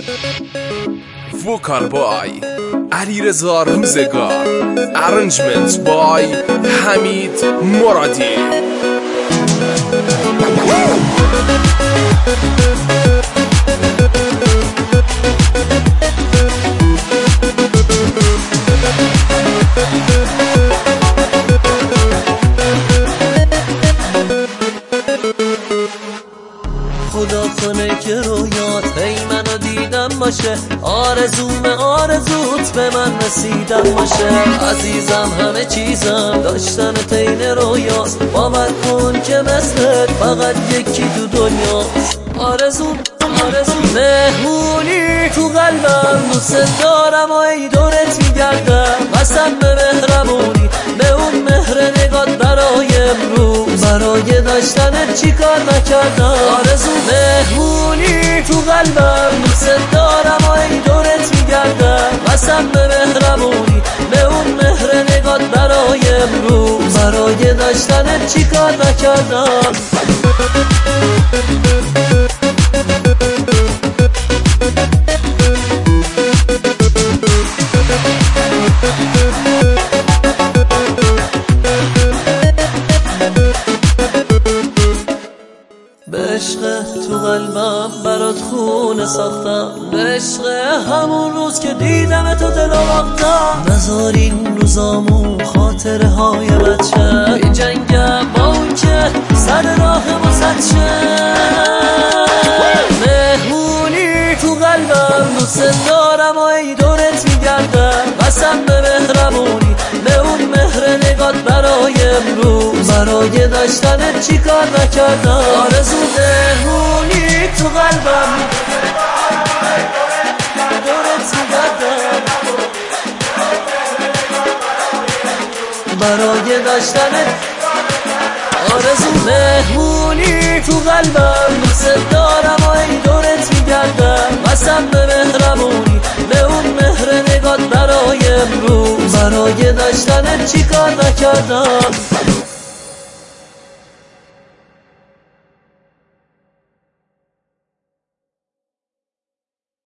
وکال بای علیرضا روزگار، ارنجمنت بای حمید مرادی. خدا کنه که رویات هی منو دیدم باشه، آرزوم آرزوت به من رسیدم باشه. عزیزم همه چیزم داشتن تین رویاست، باور کن که مثلت فقط یکی تو دنیاست. آرزوم مهمونی تو قلبم، دوست دارم و ای دورت میگردم، قسم به مهربونی به اون مهر نگات برای امروز، برای داشتنت چی کار نکردم. آرزوم مهمونی تو قلبم، دوست دارم و ای دورت میگردم، قسم به مهربونی به اون مهر نگات برای امروز، برای داشتنت چی کار نکردم. به عشق تو قلبم برات خونه ساختم، به عشق همون روز که دیدم تو دل باختم. نذار این روزامون خاطره های بچه، بی جنگم با اون که سر راه واسط شه. مهمونی تو قلبم، دوست دارم و ای دورت میگردم، قسم به مهربونی به اون مهر نگات برای امروز، برای داشتنت چی کار نکردم. آرزو مهمونی تو قلبم، دورت میگردم، برای داشتنت. آرزو مهمونی تو قلبم، دوست دارم و ای دورت میگردم، قسم به مهربونی به اون مهر نگات برای امروز، برای داشتنت چی کار نکردم.